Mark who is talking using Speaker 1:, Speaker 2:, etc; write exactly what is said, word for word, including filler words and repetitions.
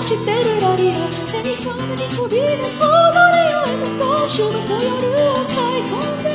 Speaker 1: してるラリア背に風に飛び出す踊りを得た場所が夜を買い込んで